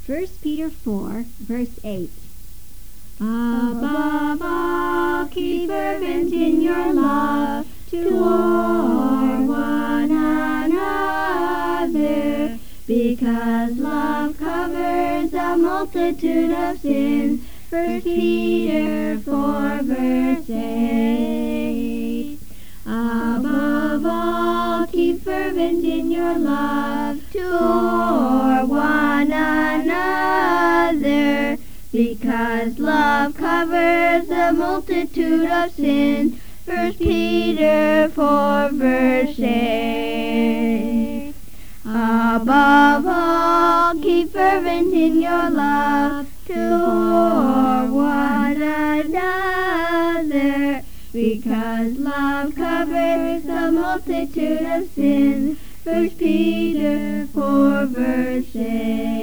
1 Peter 4, verse 8. Above all, keep fervent in your love toward one another, because love covers a multitude of sins. 1 Peter 4, verse 8. Above all, keep fervent in your love toward one another, because love covers a multitude of sins. 1 Peter 4, verse 8. Above all, keep fervent in your love toward one another, because love covers a multitude of sins. 1 Peter 4, verse 8.